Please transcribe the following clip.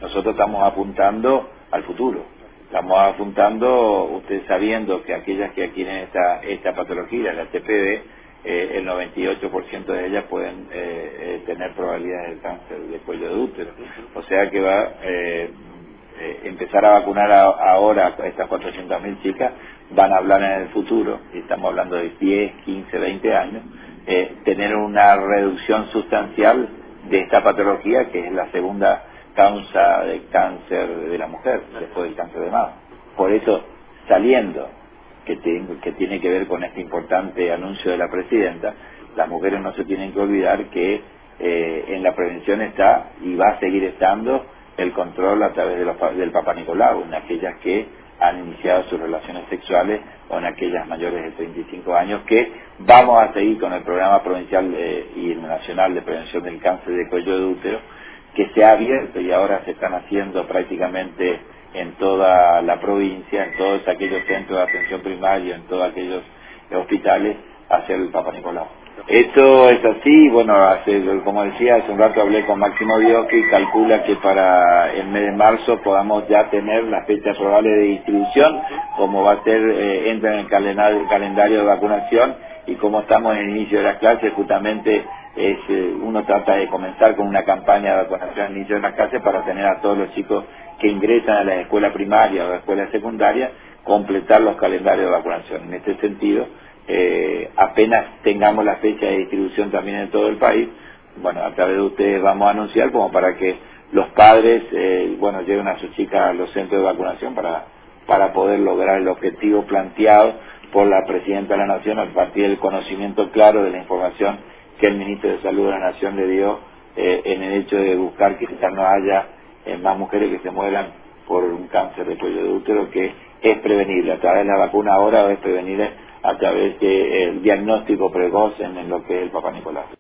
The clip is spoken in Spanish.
Nosotros estamos apuntando al futuro. Estamos apuntando, ustedes sabiendo que aquellas que adquieren esta patología, la TPD, el 98% de ellas pueden tener probabilidades de cáncer de cuello de útero. O sea que va empezar a vacunar ahora a estas 400.000 chicas, van a hablar en el futuro, y estamos hablando de 10, 15, 20 años, tener una reducción sustancial de esta patología, que es la segunda causa de cáncer de la mujer, después del cáncer de mama. Por eso, saliendo, que tiene que ver con este importante anuncio de la presidenta, las mujeres no se tienen que olvidar que en la prevención está, y va a seguir estando, el control a través del Papa Nicolau, en aquellas que han iniciado sus relaciones sexuales o en aquellas mayores de 35 años, que vamos a seguir con el programa provincial y el nacional de prevención del cáncer de cuello de útero, que se ha abierto y ahora se están haciendo prácticamente en toda la provincia, en todos aquellos centros de atención primaria, en todos aquellos hospitales, hacer el Papa Nicolau. Esto es así, bueno, como decía, hace un rato hablé con Máximo Biocchi y calcula que para el mes de marzo podamos ya tener la fecha probable de distribución, como va a ser, entra en el calendario de vacunación, y como estamos en el inicio de las clases, justamente uno trata de comenzar con una campaña de vacunación al inicio de las clases para tener a todos los chicos que ingresan a la escuela primaria o a la escuela secundaria, completar los calendarios de vacunación. En este sentido, apenas tengamos la fecha de distribución también en todo el país, bueno, a través de ustedes vamos a anunciar como para que los padres, lleven a sus chicas a los centros de vacunación para poder lograr el objetivo planteado por la Presidenta de la Nación a partir del conocimiento claro de la información que el Ministro de Salud de la Nación le dio en el hecho de buscar que quizás no haya más mujeres que se mueran por un cáncer de cuello de útero, que es prevenible a través de la vacuna ahora, o es prevenible a través del diagnóstico precoz en lo que es el Papa Nicolau.